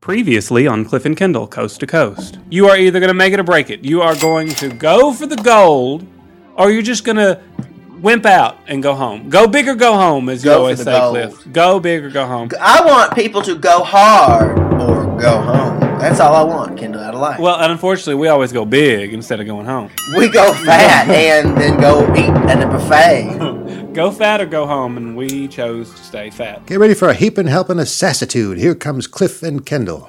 Previously on Cliff and Kendall, Coast to Coast. You are either going to make it or break it. You are going to go for the gold, or you're just going to wimp out and go home. Go big or go home, as you always say, gold. Cliff. Go big or go home. I want people to go hard or go home. That's all I want, Kendall, out of life. Well, and unfortunately, we always go big instead of going home. We go fat and then go eat at the buffet. Go fat or go home, and we chose to stay fat. Get ready for a heaping, helping of sassitude. Here comes Cliff and Kendall.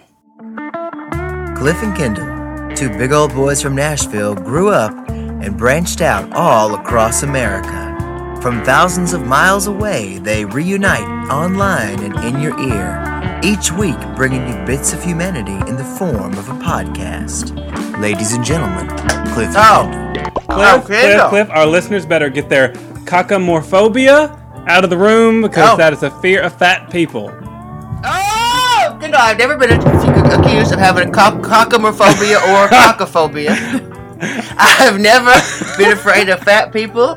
Cliff and Kendall, two big old boys from Nashville, grew up and branched out all across America. From thousands of miles away, they reunite online and in your ear, each week bringing you bits of humanity in the form of a podcast. Ladies and gentlemen, Cliff and Kendall. Cliff, our listeners better get their cockamorphobia out of the room because that is a fear of fat people. Oh! Kendall, I've never been accused of having cockamorphobia or cockophobia. I've never been afraid of fat people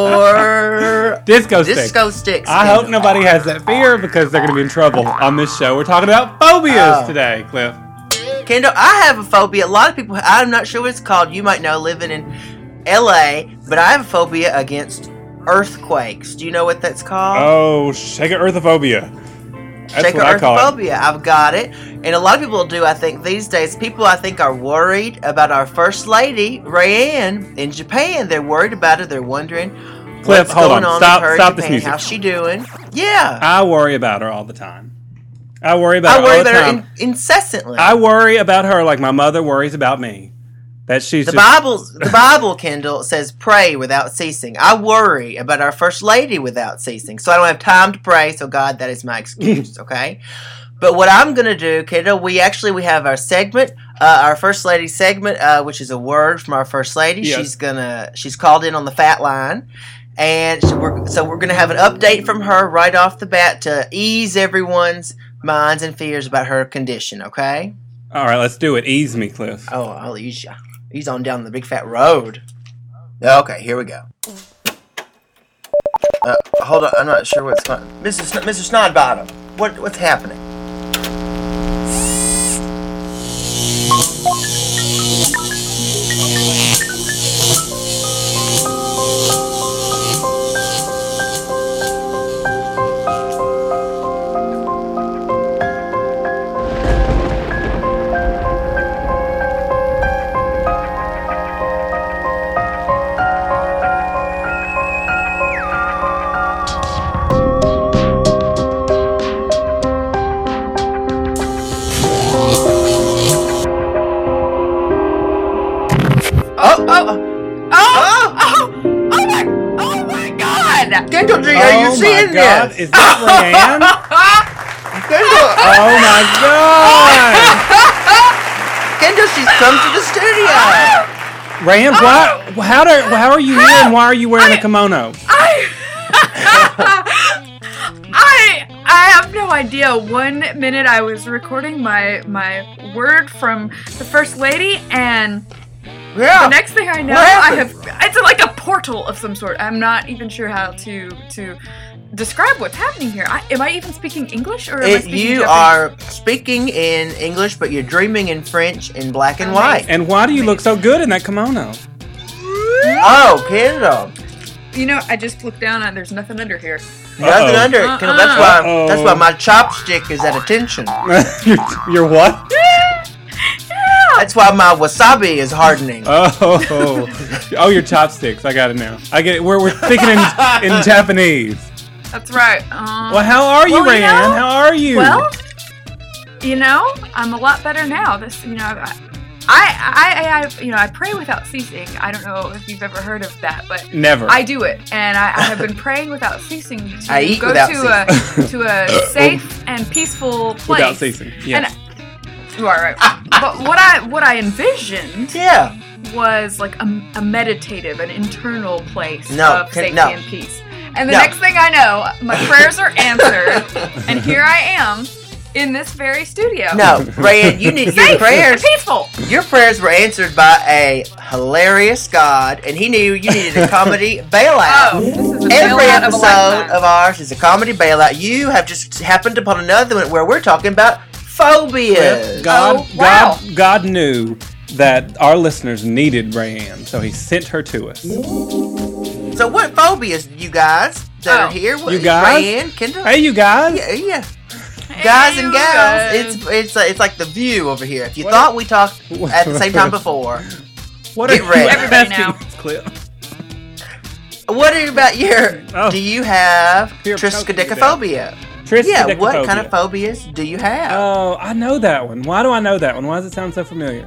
or disco sticks. I hope nobody has that fear because they're going to be in trouble on this show. We're talking about phobias today, Cliff. Kendall, I have a phobia. A lot of people, I'm not sure what it's called. You might know, living in LA, but I have a phobia against earthquakes. Do you know what that's called? Oh, shake-a-earthophobia. That's what I call it. I've got it. And a lot of people do, I think, these days. People, I think, are worried about our First Lady, Rayanne, in Japan. They're worried about her. They're wondering Cliff, what's hold going on. on with her Stop in this Japan. music. How's she doing? Yeah. I worry about her all the time. I worry about her incessantly. I worry about her like my mother worries about me. That she's the Bible, Kendall, says pray without ceasing. I worry about our First Lady without ceasing. So I don't have time to pray, so God, that is my excuse, okay? But what I'm going to do, Kendall, we have our segment, our First Lady segment, which is a word from our First Lady. Yes. She's called in on the fat line. And we're going to have an update from her right off the bat to ease everyone's minds and fears about her condition, okay? All right, let's do it. Ease me, Cliff. Oh, I'll ease you. He's on down the big fat road. Okay, here we go. Hold on, I'm not sure what's going on. Mr. Snodbottom, what's happening? Kendall, are you seeing this? Is that Rayanne? Kendall! Oh my God! Kendall, she's come to the studio. Rayanne, how are you here and why are you wearing a kimono? I have no idea. 1 minute I was recording my word from the First Lady, and the next thing I know, it's like a portal of some sort. I'm not even sure how to describe what's happening here. Am I even speaking English, or am I speaking You Japanese? are speaking in English, but you're dreaming in French in black and white. And why do you look so good in that kimono? Oh, Kendall. You know, I just looked down and there's nothing under here. Nothing under it, Kendall. That's why my chopstick is at attention. Your what? That's why my wasabi is hardening. Oh, your chopsticks. I got it now. I get it. We're speaking in Japanese. That's right. Well, how are you, Rayanne? How are you? Well, I'm a lot better now. I pray without ceasing. I don't know if you've ever heard of that, but never. I do it, and I have been praying without ceasing to go to a safe and peaceful place. Without ceasing, yes. You are right. But what I envisioned was like a meditative, an internal place of safety and peace. And the next thing I know, my prayers are answered, and here I am in this very studio. No, Rayanne, you need your prayers. Peaceful. Your prayers were answered by a hilarious God, and he knew you needed a comedy bailout. This is a Every bailout episode of ours is a comedy bailout. You have just happened upon another one where we're talking about phobias. God knew that our listeners needed Rayanne, so he sent her to us. So what phobias, you guys that are here? You guys? Rayanne, Kendall? Hey, you guys. Yeah. Guys and gals, it's like The View over here. If you thought we talked at the same time before, get ready. Everybody now. What about do you have triskaidekaphobia? Yeah, what kind of phobias do you have? Oh, I know that one. Why do I know that one? Why does it sound so familiar?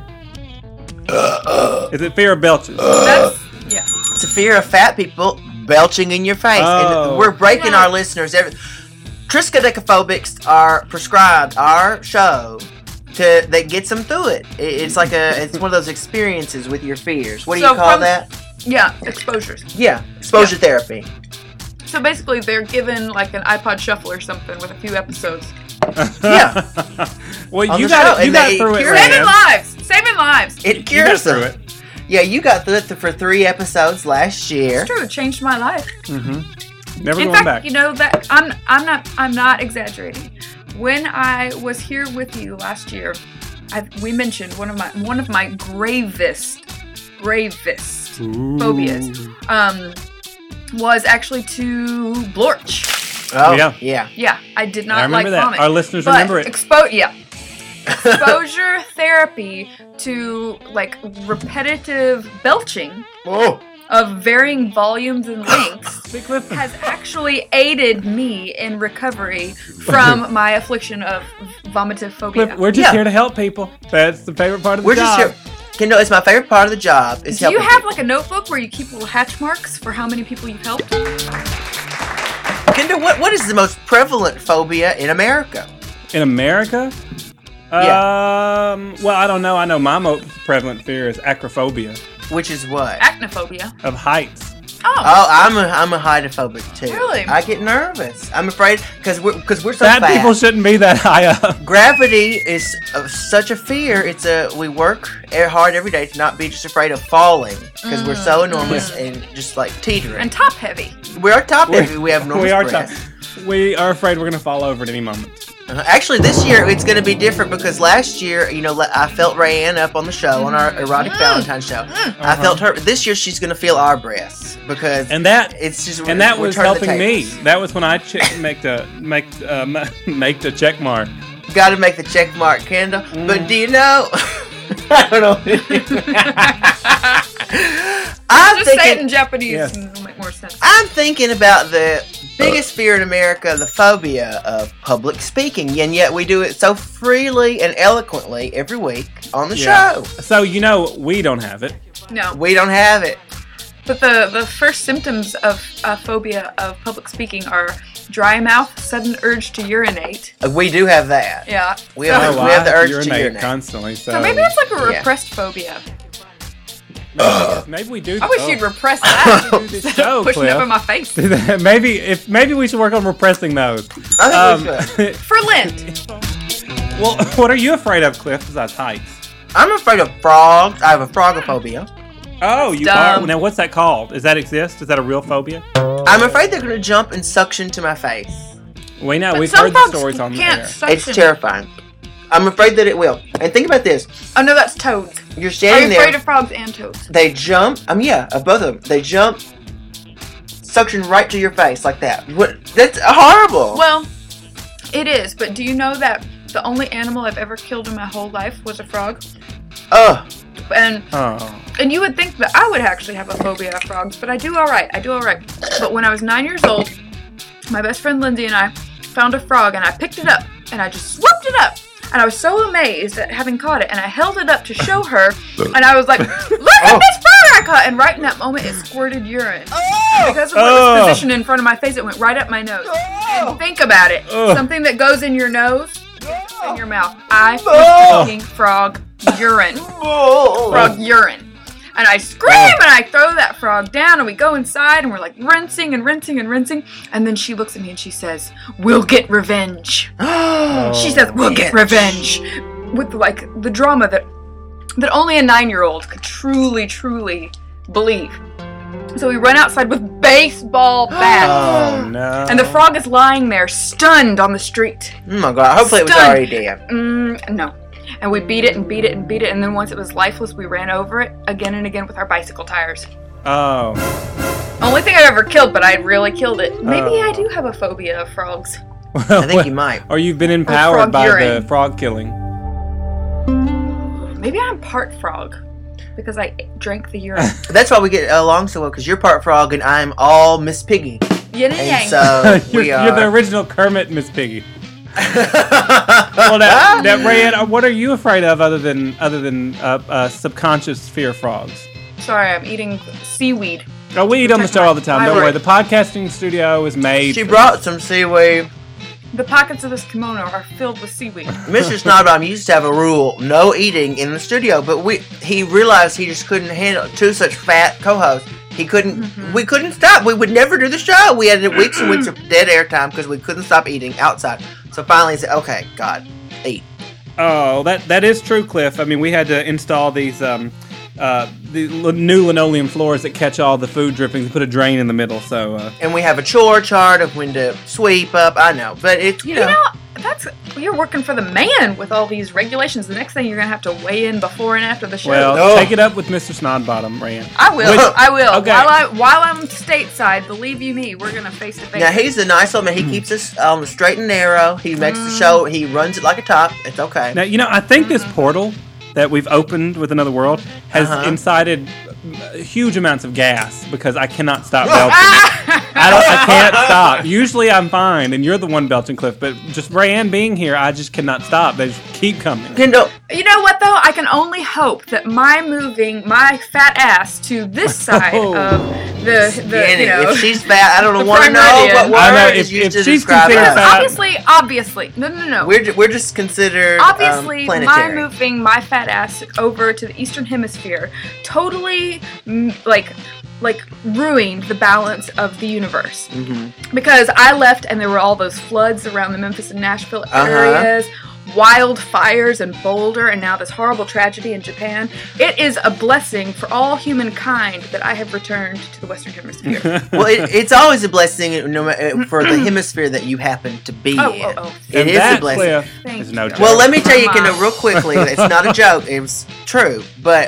Is it fear of belches? It's a fear of fat people belching in your face. Oh. And we're breaking our listeners. Triskaidekaphobics are prescribed our show that gets them through it. It's like it's one of those experiences with your fears. What do you call that? Yeah, exposures. Yeah, exposure therapy. So basically, they're given like an iPod Shuffle or something with a few episodes. Yeah. Well, you got through it. Saving lives. It cures through it. Yeah, you got through it for 3 episodes last year. It's true. It changed my life. Mm-hmm. Never In going fact, back. you know that I'm not exaggerating. When I was here with you last year, we mentioned one of my gravest phobias was actually to blorch. Oh, yeah. I did not like that. vomit. Our listeners remember it. Exposure therapy to like repetitive belching of varying volumes and lengths has actually aided me in recovery from my affliction of vomitophobia. We're just here to help people. That's the favorite part of the job. Just here. Kendall, it's my favorite part of the job. Do you have like a notebook where you keep little hatch marks for how many people you've helped? Kendall, what is the most prevalent phobia in America? In America? Yeah. Well, I don't know. I know my most prevalent fear is acrophobia. Which is what? Acnophobia. Of heights. Oh, I'm a heightophobic too. Really? I get nervous. I'm afraid because we're so fat. Fat People shouldn't be that high up. Gravity is such a fear. We work hard every day to not be just afraid of falling because we're so enormous and just like teetering. And top heavy. We are top heavy. We have enormous breasts. We are afraid we're going to fall over at any moment. Actually, this year it's going to be different because last year, I felt Rayanne up on the show, on our erotic Valentine's show. I felt her. This year she's going to feel our breasts because that was helping me. That was when I make the check mark. Got to make the check mark, Kendall. But do you know? I don't know. Just say it in Japanese and it'll make more sense. I'm thinking about the biggest fear in America, the phobia of public speaking, and yet we do it so freely and eloquently every week on the show. So we don't have it. No, we don't have it. But the first symptoms of phobia of public speaking are dry mouth, sudden urge to urinate. We do have that. Yeah, we have the urge to urinate constantly. So maybe it's like a repressed phobia. Maybe we do. I wish you'd repress that. Pushing Cliff. up in my face. Maybe we should work on repressing those. I think we should. For Lent. Well, what are you afraid of, Cliff? Besides heights? I'm afraid of frogs. I have a frogophobia. Oh, you are? Now, what's that called? Does that exist? Is that a real phobia? I'm afraid they're going to jump and suction to my face. We know. We've heard the stories on the air. It's terrifying. I'm afraid that it will. And think about this. Oh, no, that's toads. You're standing there. Are you afraid of frogs and toads? They jump. Of both of them. They jump, suction right to your face like that. That's horrible. Well, it is. But do you know that the only animal I've ever killed in my whole life was a frog? And you would think that I would actually have a phobia of frogs, but I do all right. But when I was 9 years old, my best friend Lindsay and I found a frog, and I picked it up, and I just swooped it up. And I was so amazed at having caught it, and I held it up to show her, and I was like, look at this frog I caught! And right in that moment, it squirted urine. Because of what was positioned in front of my face, it went right up my nose. And think about it. Something that goes in your nose, in your mouth. I was drinking frog urine. Frog urine. And I scream and I throw that frog down and we go inside and we're like rinsing and rinsing and rinsing. And then she looks at me and she says, "We'll get revenge." She says, "We'll get revenge." With like the drama that only a 9-year-old could truly, truly believe. So we run outside with baseball bats. Oh, no. And the frog is lying there, stunned on the street. Oh my god, hopefully it was Stunned. already dead. No. And we beat it and beat it and beat it, and then once it was lifeless, we ran over it again and again with our bicycle tires. Oh. Only thing I've ever killed, but I really killed it. Maybe Oh. I do have a phobia of frogs. Well, I think you might. Or you've been empowered frog by urine. the frog killing. Maybe I'm part frog because I drank the urine. That's why we get along so well, because you're part frog and I'm all Miss Piggy. Yin and And yang. so you're, we you're the are. original Kermit, Miss Piggy. Well, that Rayanne, what are you afraid of other than subconscious fear of frogs? Sorry, I'm eating seaweed. Oh, we eat on the show all the time. Don't Right. worry. The podcasting studio is made. She for brought some seaweed. The pockets of this kimono are filled with seaweed. Mr. Snodbaum used to have a rule, no eating in the studio, but he realized he just couldn't handle two such fat co-hosts. We couldn't stop. We would never do the show. We had weeks and weeks of dead air time because we couldn't stop eating outside. So finally he said, okay, God, eat. Oh, that is true, Cliff. I mean, we had to install these the new linoleum floors that catch all the food drippings and put a drain in the middle. So And we have a chore chart of when to sweep up. I know, but it's, you know. You're working for the man with all these regulations. The next thing you're gonna have to weigh in before and after the show. well, No. take it up with Mr. Snodbottom, Rayanne. I will. I will. Okay. While I'm stateside, believe you me, we're gonna face to face. Now he's a nice old man. He keeps us on the straight and narrow. He makes the show. He runs it like a top. It's okay. Now, I think this portal that we've opened with another world has incited huge amounts of gas because I cannot stop belching. I can't stop. Usually I'm fine, and you're the one belching, Cliff. But just Rayanne being here, I just cannot stop. They just keep coming. Kendall, You know what though? I can only hope that my moving my fat ass to this side of the Jenny, you know. if she's fat, I don't the want to know prime what I know, word if- is used if to she's describe considered us. fat- Obviously, no. We're just considered Obviously, my planetary. moving my fat ass over to the Eastern Hemisphere totally like ruined the balance of the universe. Because I left and there were all those floods around the Memphis and Nashville areas, wildfires in Boulder, and now this horrible tragedy in Japan. It is a blessing for all humankind that I have returned to the Western Hemisphere. Well, it's always a blessing for the hemisphere that you happen to be in. Oh. It And is a that, blessing. Cliff, Thank is you. no joke. Well, let me tell you, Come on. Kendall, real quickly, it's not a joke. It was true. But,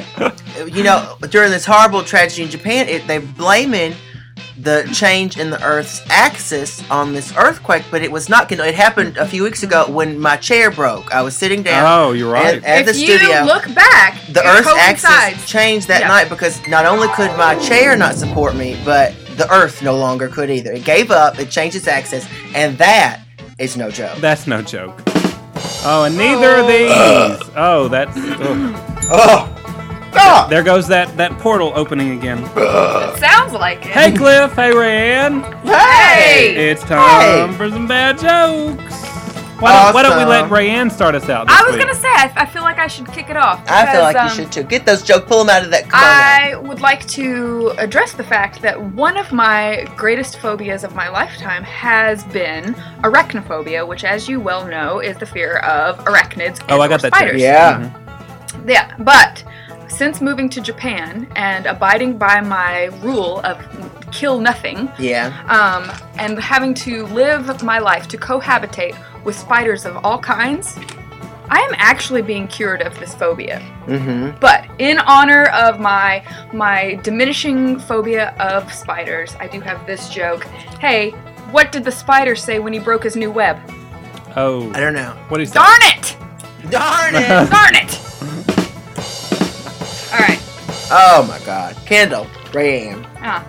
during this horrible tragedy in Japan, they're blaming the change in the Earth's axis on this earthquake, but it was not. It happened a few weeks ago when my chair broke. I was sitting down. Oh, you're right. At the If you studio. look back, The it Earth's coincides. axis changed that Yeah. night because not only could my chair not support me, but the Earth no longer could either. It gave up, it changed its axis, and that is no joke. That's no joke. Oh, and neither are these. Oh, that's. Oh. Oh! God! There goes that portal opening again. It sounds like it. Hey, Cliff. Hey, Rayanne. Hey! It's time for some bad jokes. Why don't we let Awesome. Rayanne start us out this I was week? gonna say, I feel like I should kick it off. I feel like because, you should too. Get those jokes, pull them out of that kimono. I would like to address the fact that one of my greatest phobias of my lifetime has been arachnophobia, which, as you well know, is the fear of arachnids and Oh, I got that too. spiders. Yeah. Yeah, but since moving to Japan and abiding by my rule of kill nothing, Yeah. and having to live my life to cohabitate with spiders of all kinds, I am actually being cured of this phobia. Mm-hmm. But in honor of my diminishing phobia of spiders, I do have this joke. Hey, what did the spider say when he broke his new web? Oh. I don't know. What do you say? Darn it! Darn it! Darn it! Alright. Oh my God. Kendall, Rayanne.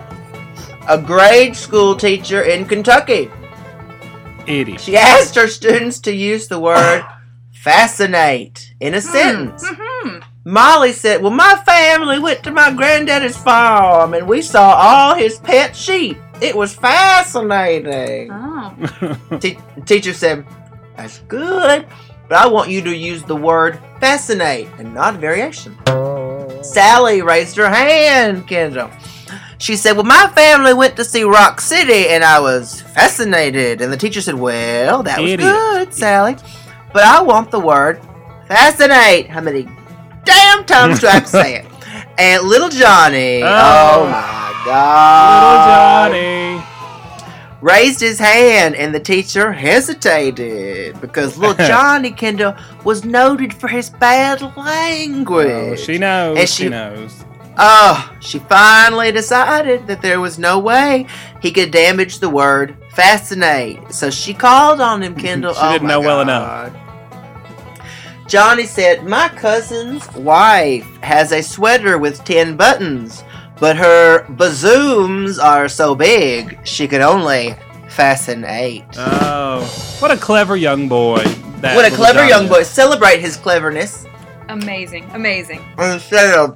A grade school teacher in Kentucky. Idiot. She asked her students to use the word fascinate in a sentence. Molly said, well, my family went to my granddaddy's farm and we saw all his pet sheep. It was fascinating. Oh. Teacher said, that's good, but I want you to use the word fascinate and not variation. Sally raised her hand, Kendall. She said, well, my family went to see Rock City and I was fascinated. And the teacher said, well, that was Idiot. good, Sally, but I want the word fascinate. How many damn times do I have to say it? And little Johnny, oh my God. Little Johnny. Raised his hand, and the teacher hesitated because little Johnny Kendall was noted for his bad language. Oh, she knows. And she knows. Oh, she finally decided that there was no way he could damage the word fascinate. So she called on him, Kendall. She didn't know well enough. Johnny said, "My cousin's wife has a sweater with 10 buttons, but her bazooms are so big, she could only fasten 8. Oh, what a clever young boy. What a clever young boy. Celebrate his cleverness. Amazing. Instead of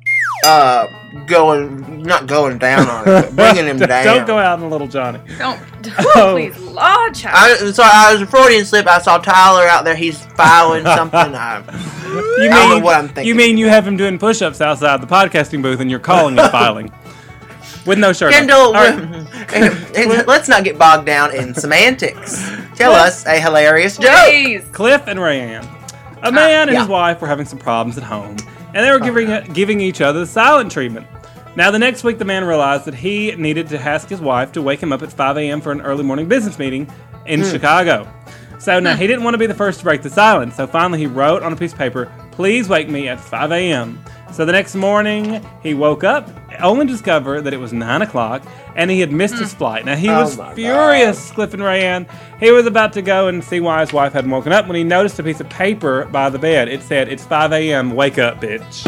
not going down on him, but bringing him down. Don't go out on little Johnny. Don't. Oh. Please, Lord, child. I'm sorry, I was a Freudian slip. I saw Tyler out there. He's filing something. I don't know what I'm thinking. You mean you have him doing push-ups outside the podcasting booth and you're calling it filing? With no shirt Kendall, on. let's not get bogged down in semantics. Tell us a hilarious joke. Please. Cliff and Rayanne. A man and yeah. his wife were having some problems at home, and they were giving each other the silent treatment. Now, the next week, the man realized that he needed to ask his wife to wake him up at 5 a.m. for an early morning business meeting in Chicago. So now he didn't want to be the first to break the silence, so finally he wrote on a piece of paper, "Please wake me at 5 a.m. So the next morning, he woke up, only to discover that it was 9 o'clock, and he had missed his flight. Now, he was furious, Cliff and Rayanne. He was about to go and see why his wife hadn't woken up when he noticed a piece of paper by the bed. It said, "It's 5 a.m., wake up, bitch."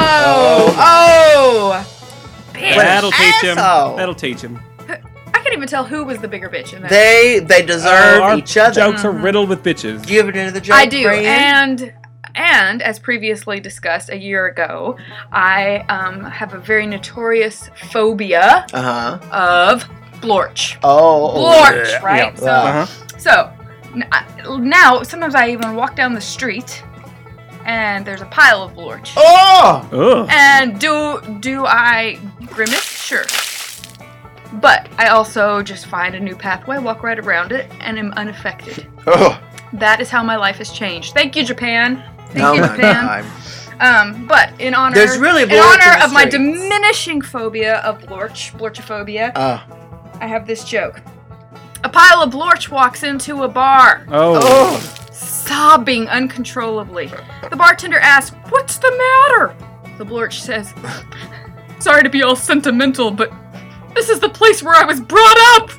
Oh! Bitch. That'll teach him. asshole. That'll teach him. I can't even tell who was the bigger bitch in that. They deserve Our each other. jokes are riddled with bitches. Do you ever do the joke? I do, Rayanne? and as previously discussed a year ago, I have a very notorious phobia of blorch. Blorch, right? Yeah. So now sometimes I even walk down the street and there's a pile of blorch. Ugh. And do I grimace? Sure. But I also just find a new pathway, walk right around it, and am unaffected. That is how my life has changed. Thank you, Japan. Thank you, Japan. But in honor, There's really in blorch honor in the of my streets. diminishing phobia of blorchophobia, I have this joke. A pile of blorch walks into a bar, sobbing uncontrollably. The bartender asks, "What's the matter?" The blorch says, "Sorry to be all sentimental, but this is the place where I was brought up."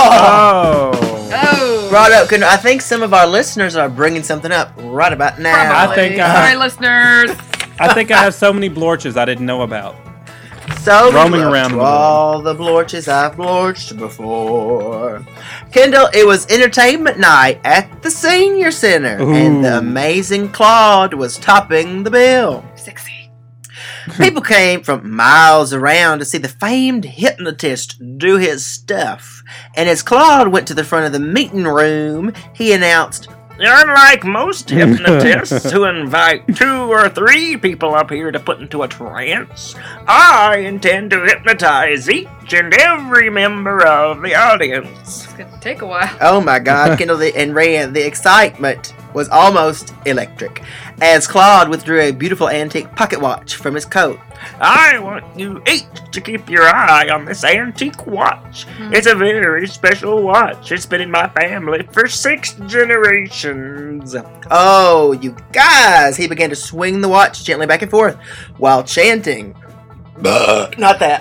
Oh. Brought up. I think some of our listeners are bringing something up right about now. Probably. Sorry, listeners. I think I have so many blorches I didn't know about. So roaming around the all the blorches I've blorched before. Kendall, it was entertainment night at the Senior Center, and the amazing Claude was topping the bill. Sexy. People came from miles around to see the famed hypnotist do his stuff. And as Claude went to the front of the meeting room, he announced, "Unlike most hypnotists who invite 2 or 3 people up here to put into a trance, I intend to hypnotize each and every member of the audience." It's going to take a while. Oh my God, Kendall and Rayanne, the excitement was almost electric as Claude withdrew a beautiful antique pocket watch from his coat. "I want you each to keep your eye on this antique watch. It's a very special watch. It's been in my family for 6 generations. Oh, you guys! He began to swing the watch gently back and forth while chanting. Not that.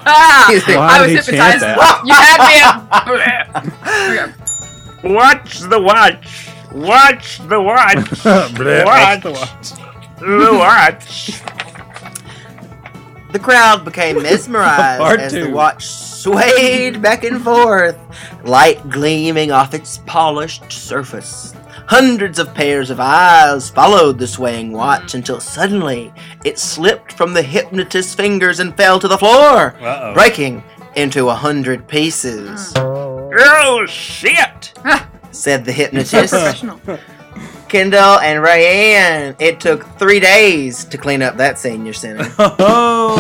I was hypnotized. You had me. Watch the watch. Watch the watch. Watch the watch. The watch. The crowd became mesmerized as the watch swayed back and forth, light gleaming off its polished surface. Hundreds of pairs of eyes followed the swaying watch until suddenly it slipped from the hypnotist's fingers and fell to the floor, breaking into 100 pieces. "Oh, shit!" said the hypnotist. Kendall and Rayanne, it took 3 days to clean up that Senior Center. Oh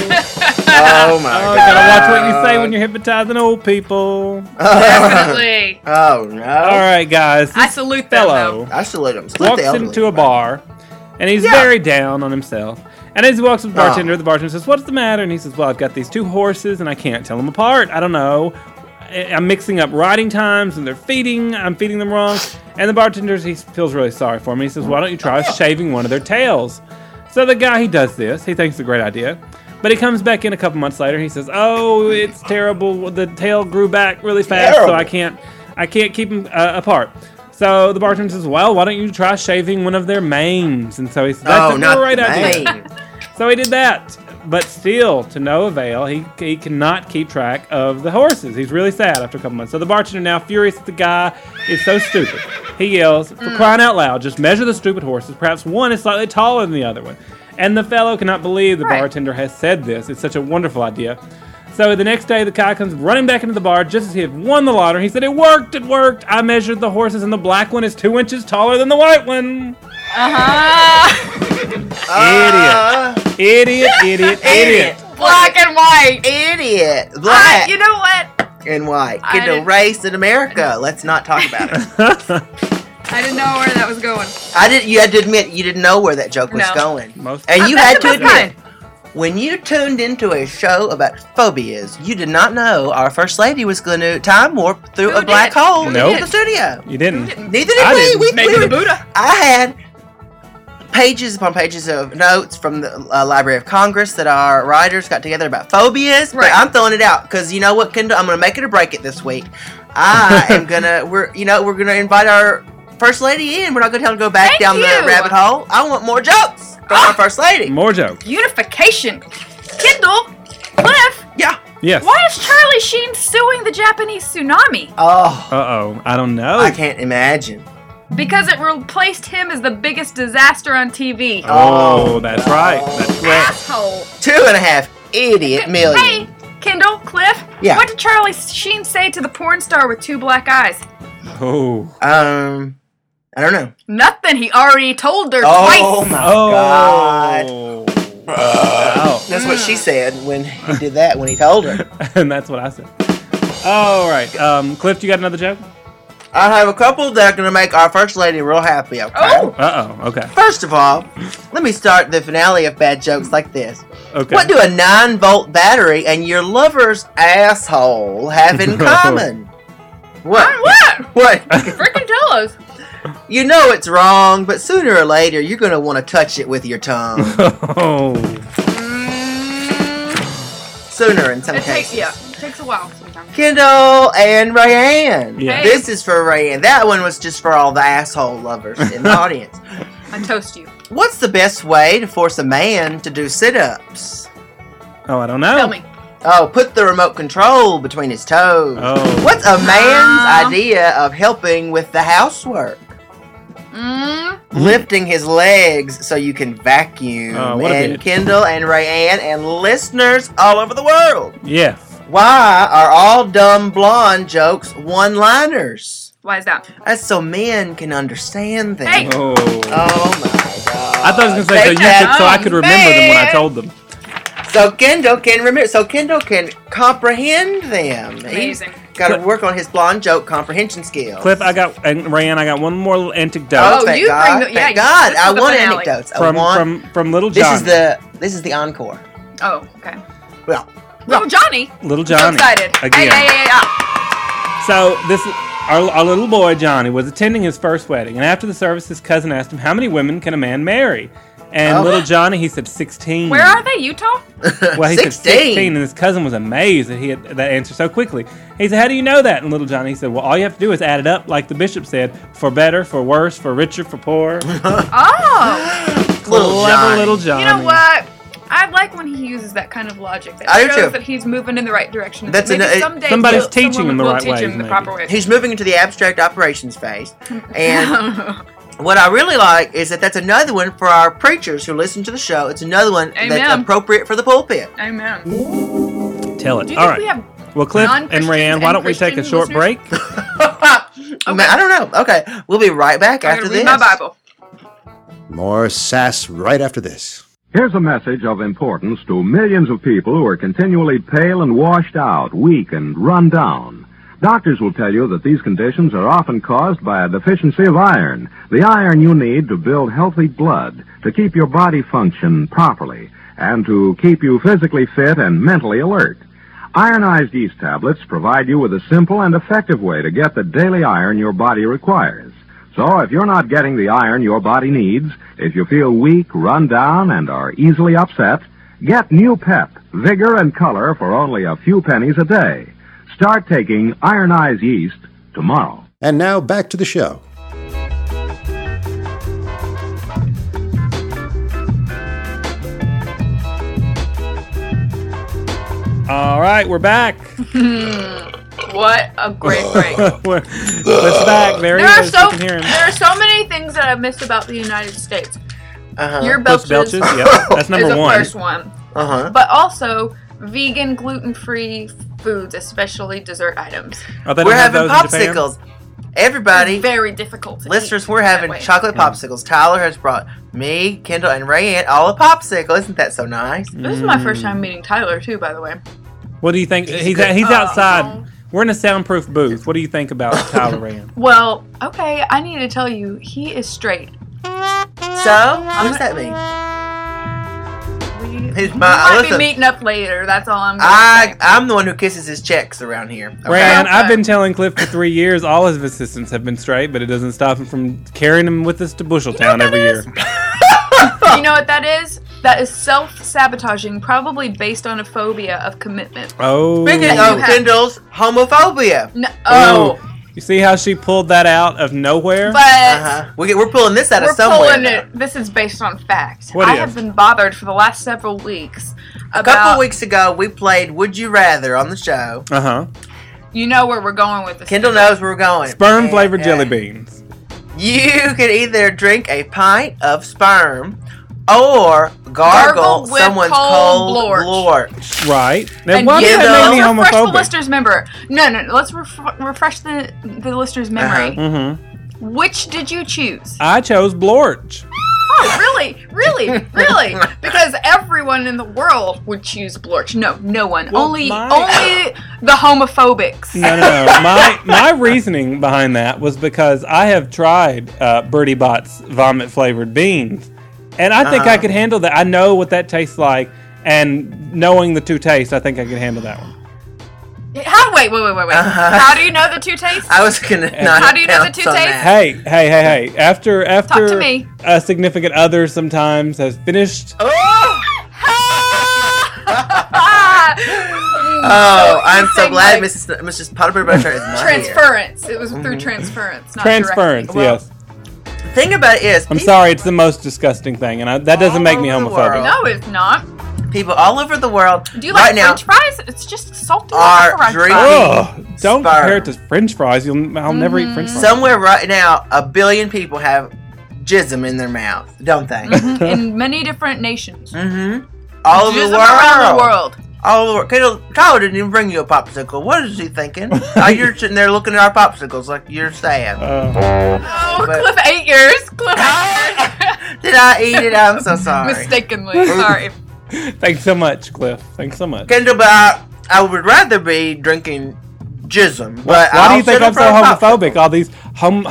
my God. Gotta watch what you say when you're hypnotizing old people. Definitely. Oh no. Alright, guys. I salute them, though. I salute him. Walks into a bar, and he's very down on himself. And as he walks with the bartender says, "What's the matter?" And he says, "Well, I've got these 2 horses, and I can't tell them apart. I don't know. I'm mixing up riding times, and I'm feeding them wrong." And the bartender, he feels really sorry for me. He says, "Why don't you try shaving one of their tails?" So the guy, he does this. He thinks it's a great idea. But he comes back in a couple months later. He says, "Oh, it's terrible. The tail grew back really fast, so I can't keep them apart." So the bartender says, "Well, why don't you try shaving one of their manes?" And so he says, "That's a great idea." So he did that. But still, to no avail, he cannot keep track of the horses. He's really sad after a couple months. So the bartender, now furious that the guy is so stupid, he yells, "For crying out loud, just measure the stupid horses. Perhaps one is slightly taller than the other one." And the fellow cannot believe the bartender has said this. It's such a wonderful idea. So the next day, the guy comes running back into the bar just as he had won the lottery. He said, "It worked. I measured the horses, and the black one is 2 inches taller than the white one." Idiot. Black and white. Idiot. Black. You know what? And white. Kendall, race in America. Let's not talk about it. I didn't know where that was going. You had to admit you didn't know where that joke was going. And you had to admit, when you tuned into a show about phobias, you did not know our First Lady was going to time warp through a black hole into the studio. You didn't. Neither did we. Maybe the Buddha. I had pages upon pages of notes from the Library of Congress that our writers got together about phobias. Right. But I'm throwing it out because you know what, Kendall? I'm going to make it or break it this week. We're gonna invite our First Lady in. We're not going to tell her to go back down the rabbit hole. I want more jokes from our First Lady. More jokes. Unification. Kendall, Cliff. Yeah. Yes. Why is Charlie Sheen suing the Japanese tsunami? Oh. Uh-oh. I don't know. I can't imagine. Because it replaced him as the biggest disaster on TV. Oh, that's right. That's correct. Asshole. 2.5 idiot million. Hey, Kendall, Cliff. Yeah. What did Charlie Sheen say to the porn star with 2 black eyes? Oh. I don't know. Nothing. He already told her twice. Oh my God. That's what she said when he did that, when he told her. And that's what I said. All right. Cliff, you got another joke? I have a couple that are going to make our First Lady real happy, okay? Oh. Uh-oh. Okay. First of all, let me start the finale of bad jokes like this. Okay. What do a 9-volt battery and your lover's asshole have in common? What? What? Frickin' tell us. You know it's wrong, but sooner or later you're going to want to touch it with your tongue. Oh. Sooner in some cases. It takes a while sometimes. Kendall and Rayanne. Yeah. Hey. This is for Rayanne. That one was just for all the asshole lovers in the audience. I toast you. What's the best way to force a man to do sit-ups? Oh, I don't know. Tell me. Oh, put the remote control between his toes. Oh. What's a man's idea of helping with the housework? Lifting his legs so you can vacuum. And Kendall and Rayanne and listeners all over the world. Yes. Why are all dumb blonde jokes one-liners? Why is that? That's so men can understand them. Hey. Oh. Oh my God. I thought I was going to say so I could remember them when I told them. So Kendall can remember. So Kendall can comprehend them. Amazing. Got to work on his blonde joke comprehension skills. Cliff, and Rayanne, I got one more anecdote. Oh, thank God! Thank God! I want anecdotes. From Little Johnny. This is the encore. Oh, okay. Well, Little Johnny. Little Johnny. So excited. Again. Yeah. So our little boy Johnny was attending his first wedding, and after the service, his cousin asked him, "How many women can a man marry?" And little Johnny, he said 16. Where are they? Utah? Well, he said 16, and his cousin was amazed that he had that answer so quickly. He said, "How do you know that?" And little Johnny said, "Well, all you have to do is add it up, like the bishop said, for better, for worse, for richer, for poorer." Oh. Little Johnny. You know what? I like when he uses that kind of logic. That shows that he's moving in the right direction. That's somebody's teaching him the right way. The proper way. He's moving into the abstract operations phase. And what I really like is that that's another one for our preachers who listen to the show. It's another one that's appropriate for the pulpit. Amen. Tell it. Do you All think we have well, Cliff and Rayanne, why don't we take a short break? Okay. I don't know. Okay. We'll be right back after this. Read my Bible. More sass right after this. Here's a message of importance to millions of people who are continually pale and washed out, weak and run down. Doctors will tell you that these conditions are often caused by a deficiency of iron, the iron you need to build healthy blood, to keep your body function properly, and to keep you physically fit and mentally alert. Ironized yeast tablets provide you with a simple and effective way to get the daily iron your body requires. So if you're not getting the iron your body needs, if you feel weak, run down, and are easily upset, get new pep, vigor, and color for only a few pennies a day. Start taking Ironized Yeast tomorrow. And now back to the show. All right, we're back. What a great break. It's back. There he is. You can hear him. There are so many things that I've missed about the United States. Your Cliff Belches, Belches, yep. That's number is the one. first one. But also vegan, gluten-free foods, especially dessert items. Oh, they don't We're have having those in Japan? popsicles. Everybody, Very difficult to listeners, eat we're having that way. chocolate popsicles. Tyler has brought me, Kendall, and Rayanne all a popsicle. Isn't that so nice? This is my first time meeting Tyler, too, by the way. What do you think? He's outside. We're in a soundproof booth. What do you think about Tyler Rand? Well, okay, I need to tell you, he is straight. So, what does that mean? We might be listen, meeting up later, that's all I'm going to say. I'm the one who kisses his checks around here. Okay? Rand, I've been telling Cliff for 3 years all his assistants have been straight, but it doesn't stop him from carrying him with us to Busheltown every year. You know what that is? That is self-sabotaging, probably based on a phobia of commitment. Oh. Speaking of Kendall's homophobia. No, You see how she pulled that out of nowhere? but We're pulling this out of we're somewhere. pulling it. This is based on fact. What I is? have been bothered for the last several weeks A about. couple of weeks ago, we played Would You Rather on the show. Uh-huh. You know where we're going with this. Kendall knows where we're going. Sperm-flavored jelly beans. You can either drink a pint of sperm or gargle with someone's cold blorch. Right. Now, And why does you that make me refresh the homophobic? listener's memory. No. Let's refresh the listener's memory. Mm-hmm. Which did you choose? I chose Blorch. Oh, really? Really? Because everyone in the world would choose Blorch. No one. Well, only the homophobics. No. My reasoning behind that was because I have tried Birdie Bot's vomit-flavored beans, and I think I could handle that. I know what that tastes like, and knowing the two tastes, I think I could handle that one. Wait. How do you know the two tastes? I was gonna. Not How do you know the two pounce on tastes? that. Hey. After Talk to me. a significant other sometimes has finished. Oh, I'm so saying, glad like, Mrs. Potter Butter is not here. Transference. It was through transference, not Transference, directly. yes. The thing about it is, I'm sorry, it's the most disgusting thing, and that doesn't make me all over the homophobic. world. No, it's not. people all over the world Do you like right now French fries? It's just salty are French drinking- fries. Oh, don't Sperm. compare it to French fries. I'll never eat French fries. somewhere right now, 1 billion people have jism in their mouth, don't they? In many different nations. All over Jism the world. around the world. All over. Tyler didn't even bring you a popsicle. What is he thinking? You're sitting there looking at our popsicles like you're sad. Oh, But- Cliff ate yours. Cliff ate yours. Did I eat it? I'm so sorry. Mistakenly. Sorry. Thanks so much, Cliff. Thanks so much. Kendall, but I would rather be drinking jism. But Why do you I'll think sit I'm in so front of homophobic? All these homo.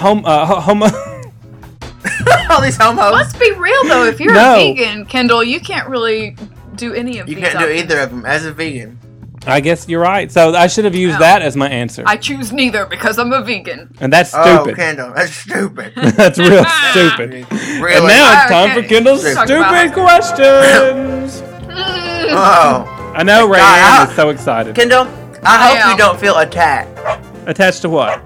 all these homos. Let's be real though. If you're No. a vegan, Kendall, you can't really do any of You these. can't do options. either of them as a vegan. I guess you're right. So I should have used No. that as my answer. I choose neither because I'm a vegan. And that's Oh, stupid. Kendall, that's stupid. That's real stupid. Really? And now it's time Okay. for Kendall's Let's talk stupid about it. questions. Oh, I know God, Rayanne is so excited. Kendall, I hope am. you don't feel attacked. Attached to what?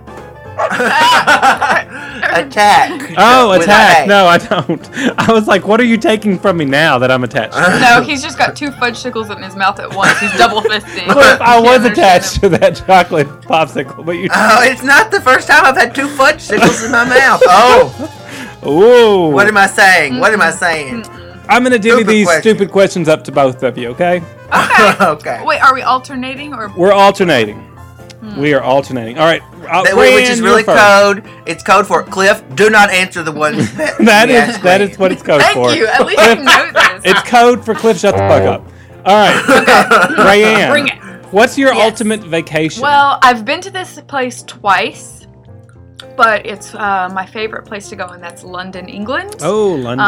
Attack. Oh, With attack. an A. No, I don't. I was like, what are you taking from me now that I'm attached to? No, he's just got 2 fudgesicles in his mouth at once. He's double fisting. Cliff, I Can't was understand attached him. to that chocolate popsicle, but you. Oh, it's not the first time I've had 2 fudgesicles in my mouth. Oh, Ooh. what am I saying? What am I saying? I'm going to divvy Stupid these question. stupid questions up to both of you, okay? Okay. Wait, are we alternating or? We're alternating. We are alternating. All right. Which Rayanne, is you're really first. code. It's code for Cliff. Do not answer the ones that That is what it's code Thank for. you. At least you know this. It's code for Cliff. Shut the fuck up. All right, Rayanne. Bring it. What's your Yes. ultimate vacation? Well, I've been to this place twice, but it's my favorite place to go, and that's London, England. oh, London.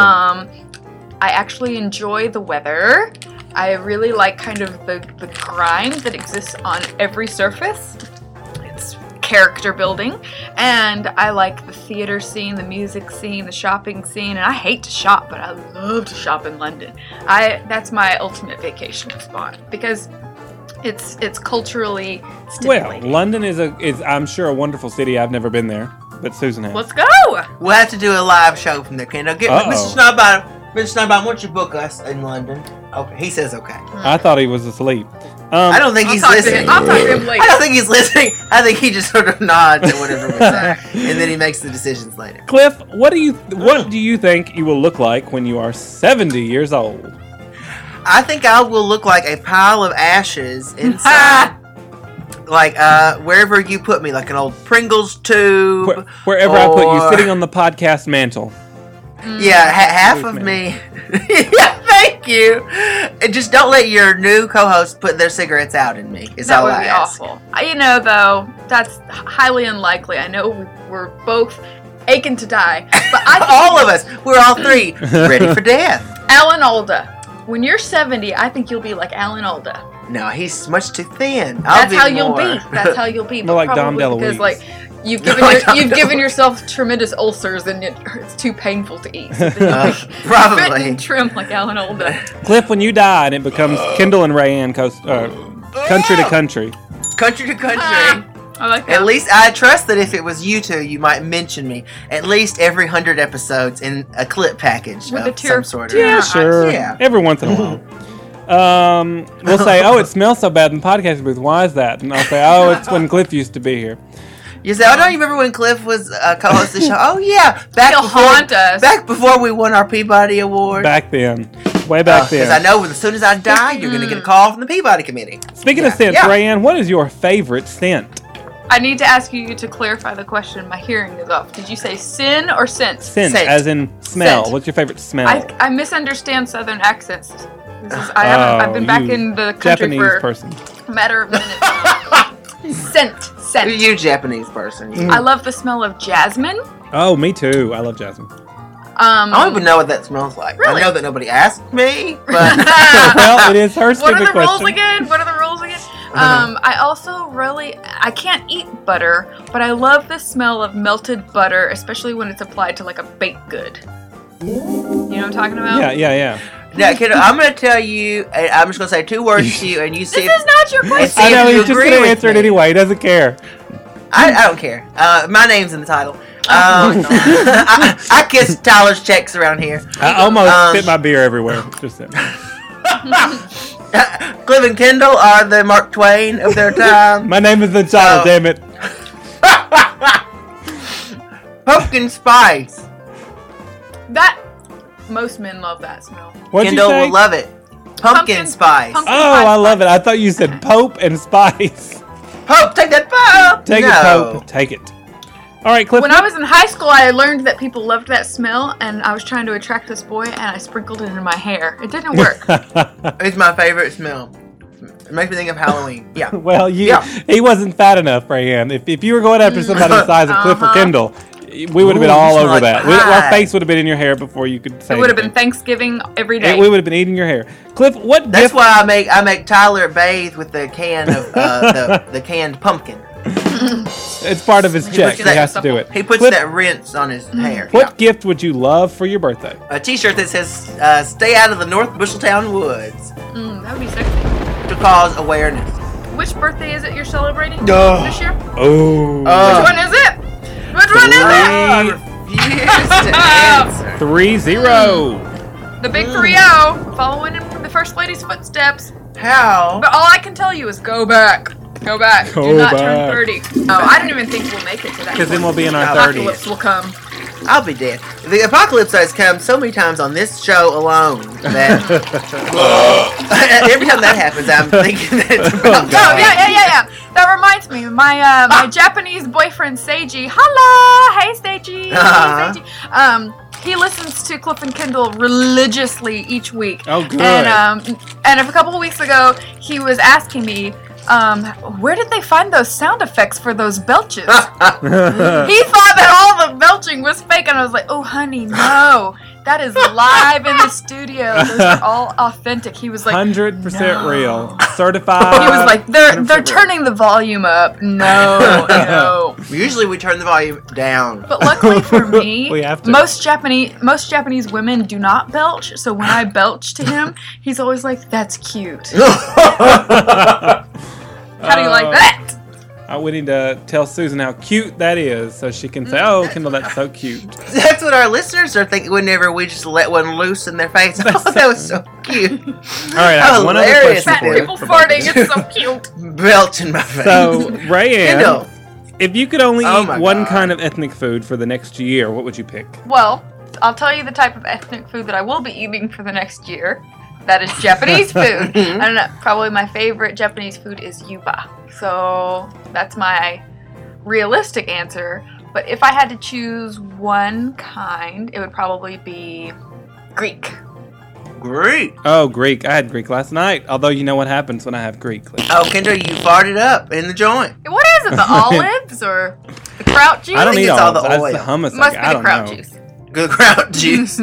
I actually enjoy the weather. I really like kind of the grime that exists on every surface. It's character building. And I like the theater scene, the music scene, the shopping scene. And I hate to shop, but I love to shop in London. That's my ultimate vacation spot because it's culturally Well, stimulating. London is I'm sure a wonderful city. I've never been there, but Susan has. Let's go! We'll have to do a live show from there, Kendall. Mr. Snowbottom, why don't you book us in London? Okay, he says okay. I thought he was asleep. I don't think he's listening. I'll talk to him later. I don't think he's listening. I think he just sort of nods at whatever we say, and then he makes the decisions later. Cliff, what do you think you will look like when you are 70 years old? I think I will look like a pile of ashes inside, like wherever you put me, like an old Pringles tube. Wherever I put you, or- sitting on the podcast mantle. Yeah, half Please, of me. Yeah, thank you. And just don't let your new co-host put their cigarettes out in me. Is That all would I be ask. awful. Though, that's highly unlikely. I know we're both aching to die, but I think All of us. We're all three ready for death. Alan Alda. When you're 70, I think you'll be like Alan Alda. No, he's much too thin. That's how you'll be. That's how you'll be. More like Dom probably because DeLuise. like you've given yourself tremendous ulcers and it's too painful to eat. So then you fit Probably. and trim like Alan Alda. Cliff, when you die and it becomes Kendall and Rayanne country to country. Country to country. I like that. At least I trust that if it was you two, you might mention me at least every 100 episodes in a clip package With of a tear- some sort of. Yeah, Yeah, sure. yeah. Every once in a while. We'll say, oh, it smells so bad in the podcast booth. Why is that? And I'll say, oh, it's when Cliff used to be here. You say, oh, don't you remember when Cliff was co-host of the show? Oh, yeah. He'll haunt us. Back before we won our Peabody Award. Back then. Way back Because then. I know as soon as I die, you're going to get a call from the Peabody Committee. Speaking of scents, Yeah. Rayanne, what is your favorite scent? I need to ask you to clarify the question. My hearing is off. Did you say sin or scent? Scent, Scent. as in smell. Scent. What's your favorite smell? I misunderstand Southern accents. I've been back you in the country Japanese for person. a matter of minutes. Scent. You Japanese person. I love the smell of jasmine. Oh, me too. I love jasmine. I don't even know what that smells like. Really? I know that nobody asked me, but Well, it is her What stupid are the question. rules again? I also I can't eat butter, but I love the smell of melted butter, especially when it's applied to like a baked good. You know what I'm talking about? Yeah. now, kiddo, I'm going to tell you. I'm just going to say 2 words to you, and you see. This is not your question. See I if know, you he's just agree going to with answer it me. anyway. He doesn't care. I don't care. My name's in the title. I kiss Tyler's checks around here. I almost spit my beer everywhere. Just that. Cliff and Kendall are the Mark Twain of their time. My name is the title, Oh. damn it. Pumpkin spice. That most men love that smell. What'd Kendall you say? will love it. Pumpkin spice. pumpkin Oh, spice I love it. spice. I thought you said Pope and Spice. Pope, take that Pope. Take no. it, Pope. Take it. All right, Cliff. When I was in high school, I learned that people loved that smell, and I was trying to attract this boy, and I sprinkled it in my hair. It didn't work. It's my favorite smell. It makes me think of Halloween. Yeah. Well, Yeah. he wasn't fat enough, Rayanne. If you were going after somebody the size of Cliff or Kendall, we would have been Ooh, all you smell over like that. pie. Our face would have been in your hair before you could say It would have been anything. Thanksgiving every day. We would have been eating your hair. Cliff, what That's gift? why I make Tyler bathe with the can of the canned pumpkin. It's part of his check. He that- has to do it. He puts Cliff, that rinse on his hair. What gift would you love for your birthday? A T-shirt that says "Stay out of the North Busheltown Woods" That would be sexy. to cause awareness. Which birthday is it you're celebrating Duh. this year? Oh. Which one is it? Which one is it? I refuse to answer. 3-0. The big 3-0, following in the First Lady's footsteps. How? But all I can tell you is go back. Go back. Go Do not back. turn 30. Oh, I don't even think we'll make it to that. Because then we'll be in our Apocalypse 30s. will come. I'll be dead. The apocalypse has come so many times on this show alone that every time that happens, I'm thinking that it's about Oh, yeah. That reminds me. My Japanese boyfriend, Seiji. Holla! Hey, Seiji. Uh-huh. Hey, Seiji. He listens to Cliff and Kendall religiously each week. Oh, good. And a couple of weeks ago, he was asking me, where did they find those sound effects for those belches? He thought that all the belching was fake, and I was like, oh, honey, no. That is live in the studio. Those are all authentic. He was like, 100% real. Certified. He was like, they're turning the volume up. No. Usually we turn the volume down. But luckily for me, We have to. most Japanese women do not belch. So when I belch to him, he's always like, that's cute. How do you like that? We need to tell Susan how cute that is so she can say, oh, Kendall, that's so cute. That's what our listeners are thinking whenever we just let one loose in their face. Oh, that was so cute. All right, I have one other Hilarious. question Fat for you. people farting, it's so cute. Belch in my face. So, Rayanne, Kendall. if you could only Oh eat my one God. kind of ethnic food for the next year, what would you pick? Well, I'll tell you the type of ethnic food that I will be eating for the next year. That is Japanese food. I don't know, probably my favorite Japanese food is yuba. So that's my realistic answer. But if I had to choose one kind, it would probably be Greek. Great. Oh, Greek. I had Greek last night. Although you know what happens when I have Greek. Oh, Kendall, you farted up in the joint. What is it? The olives or the kraut juice? I don't think eat it's all olives. the That's oil. the hummus. Must I be the don't kraut know. juice. Good kraut juice.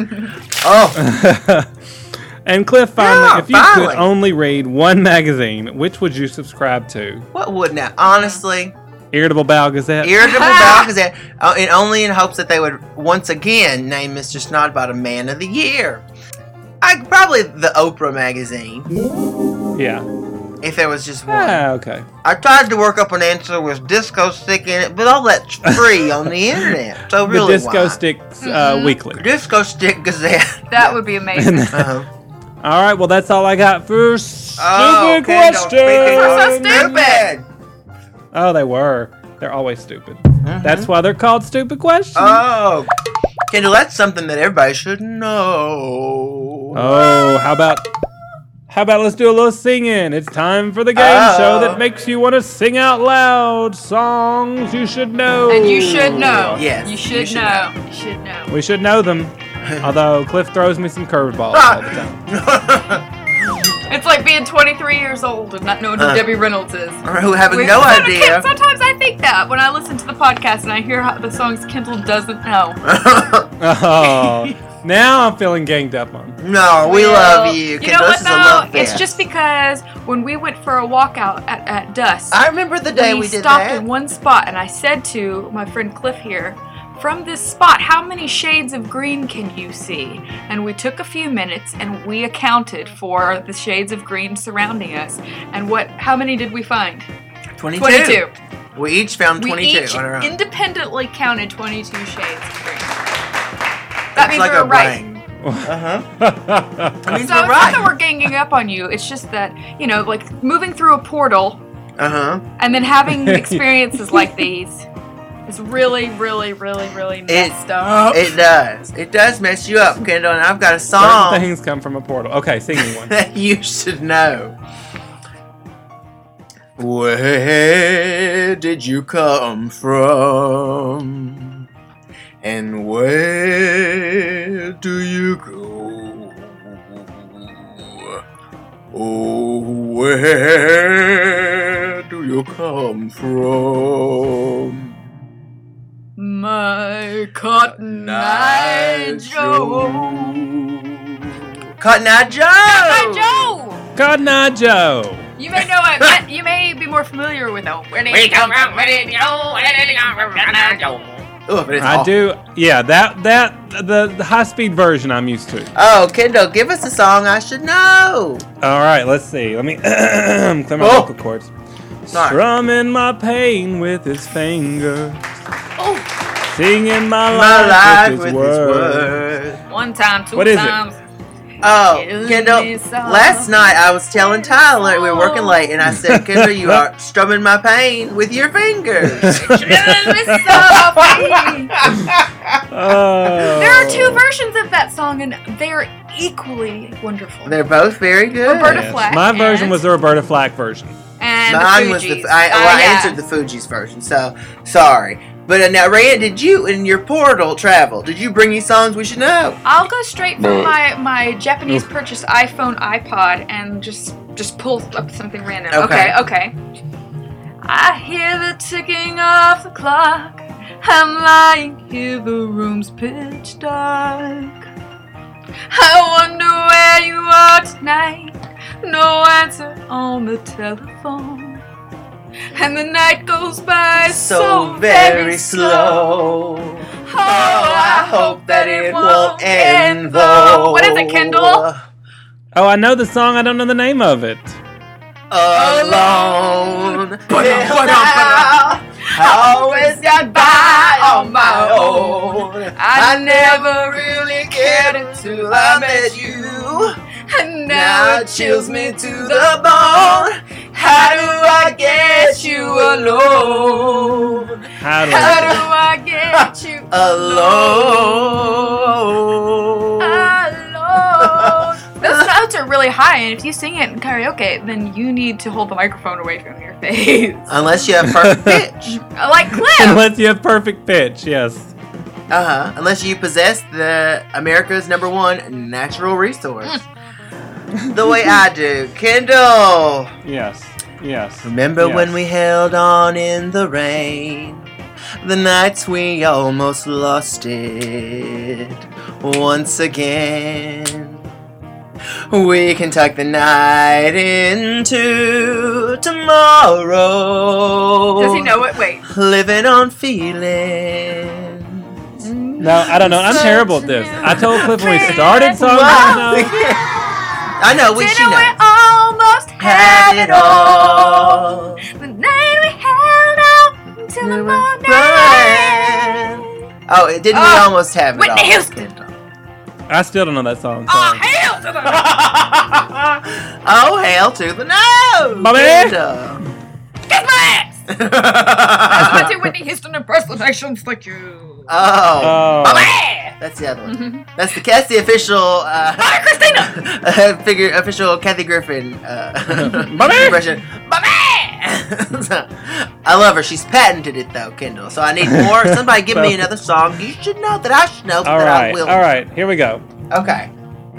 Oh, And Cliff, finally, Yeah, if you finally. could only read one magazine, which would you subscribe to? what would now? Honestly, Irritable Bowel Gazette? Irritable Bowel Gazette, and only in hopes that they would once again name Mr. Snodbottom Man of the Year. Probably the Oprah magazine, Yeah. if there was just one. Ah, okay. I tried to work up an answer with Disco Stick in it, but all that's free on the internet. So The really, Disco why? Sticks Weekly. Disco Stick Gazette. That would be amazing. Uh-huh. All right, well, that's all I got for stupid Oh, Kendall, questions. speaking We're of so stupid. Oh, they were. They're always stupid. Mm-hmm. That's why they're called stupid questions. Oh, Kendall, that's something that everybody should know. Oh, how about let's do a little singing? It's time for the game show that makes you want to sing out loud songs you should know. And you should know. Yes, You should know. You should know. We should know them. Although Cliff throws me some curveballs all the time. It's like being 23 years old and not knowing who Debbie Reynolds is. Who having no Sometimes- idea. Sometimes I think that when I listen to the podcast and I hear how the songs Kendall doesn't know. Oh, now I'm feeling ganged up on. No, we love you. You know Kendall, what this is a love though? It's fest. just because when we went for a walkout at dusk, I remember the day we did stopped that. in one spot and I said to my friend Cliff here, from this spot, how many shades of green can you see? And we took a few minutes and we accounted for the shades of green surrounding us. And how many did we find? 22. We each found 22 We each on our own. independently counted 22 shades of green. That It's means like we're a right. brain. That means So we're it's not that right. we're ganging up on you. It's just that, like moving through a portal and then having experiences like these is really, really, really, really messed up. It does. It does mess you up, Kendall, and I've got a Certain song things come from a portal. Okay, sing me one. that you should know. Where did you come from? And where do you go? Oh, where do you come from? My Cotton Eye Joe. Cotton Eye Joe! Cotton Eye Joe! God, not Joe. You may know it. You may be more familiar with it. Where did you come from? Where did you go? Where did you come from? Cotton Eye Joe. Oh, but it's I awful. do. Yeah, the high speed version I'm used to. Oh, Kendall, give us a song I should know. All right, let's see. Let me clear my Oh. vocal cords. Sorry. Strumming my pain with his fingers, Oh, singing my My life life with with his his words. words. one time, two What is it? times. Oh, Kill Kendall, me soft. last night I was telling Tyler we were working late, and I said, Kendall, you are strumming my pain with your fingers. Oh. There are two versions of that song, and they're equally wonderful. They're both very good. Roberta Yes. Flack My version and- was the Roberta Flack version. And Mine the was Fugees. I Yeah. answered the Fugees version, so sorry. But now, Rand, did you, in your portal travel, did you bring any songs we should know? I'll go straight from my Japanese purchased iPhone, iPod, and just pull up something random. Okay. I hear the ticking of the clock. I'm lying here, the room's pitch dark. I wonder where you are tonight. No answer on the telephone. And the night goes by so very slow. Oh, I hope that it won't end though. What is it, Kendall? Oh, I know the song. I don't know the name of it. Alone. I always got by on my own. I never really cared until I met you. And now it chills me to the bone. How do I get you alone? How do I get you alone? Those notes are really high, and if you sing it in karaoke, then you need to hold the microphone away from your face. Unless you have perfect pitch. Like Cliff. Unless you have perfect pitch, yes. Unless you possess the America's #1 natural resource. The way I do. Kendall. Yes. Remember when we held on in the rain? The nights we almost lost it once again. We can tuck the night into tomorrow. Does he know it? Wait. Living on feelings. No, I don't know. I'm terrible at this. I told Cliff when we started songs. I know, she knows. We almost had it all. The night we held out until the morning. Oh, didn't we almost have it all? Whitney Houston. I still don't know that song. Oh, hail to the Oh, hail to the no! Bobby! Kiss my ass! That's what your Whitney Houston impersonations like you. Oh. Bobby! That's the other one. That's the official Christina! official Kathy Griffin Bobby! impression. Bobby! I love her. She's patented it though, Kendall. So I need more. Somebody give me another song. You should know that I should know that I will. All right, here we go. Okay.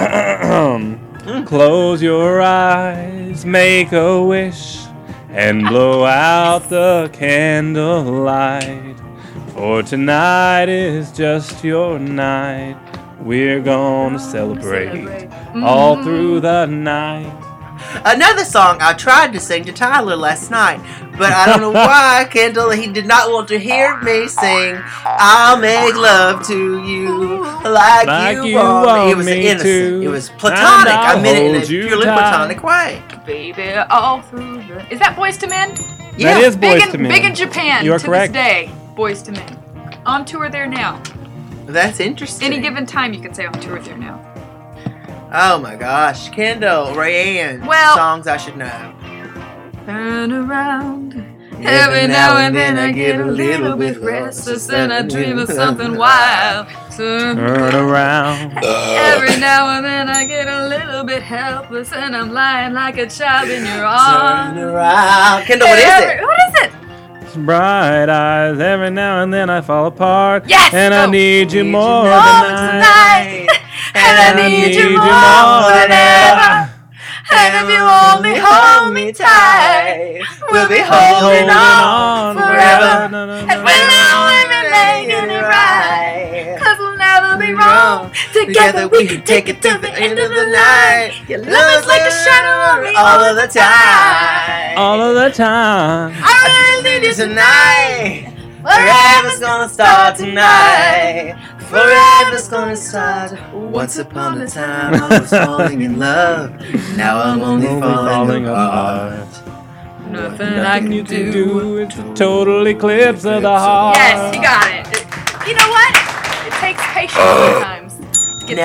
Close your eyes, make a wish, and blow out the candlelight. For tonight is just your night. We're gonna celebrate all through the night. Another song I tried to sing to Tyler last night, but I don't know why, Kendall, he did not want to hear me sing I'll make love to you like you want me. It was innocent. To, it was platonic. I meant it in a purely tight. platonic way. Baby, all through the... Is that Boyz II Men? Yeah. That is Boyz II Men. Big in Japan You are to correct. this day. Boyz II Men. On tour there now. That's interesting. Any given time you could say on tour there now. Oh my gosh. Kendall, Rayanne. Well- songs I should know. Turn around. Every now and then I get a little bit restless and I dream of something wild. Turn around. Every now and then I get a little bit helpless and I'm lying like a child in your arms. Turn around. Kendall, what is it? What is it? Bright eyes, every now and then I fall apart. Yes! And I Go. need you more tonight. And I need you more than ever. And if you only hold me tight, we'll be holding on forever. And we'll only be making it right. 'Cause we'll never be wrong. Together we can take it to the end of the night. Your love is like a shadow on me all of the time. All of the time. I really need you Tonight. Forever's gonna start tonight. Forever's gonna start. Once upon a time I was falling in love. Now I'm only falling apart. Nothing I can do. It's a total eclipse of the heart. Yes, you got it. You know what? It takes patience sometimes to get Now, there.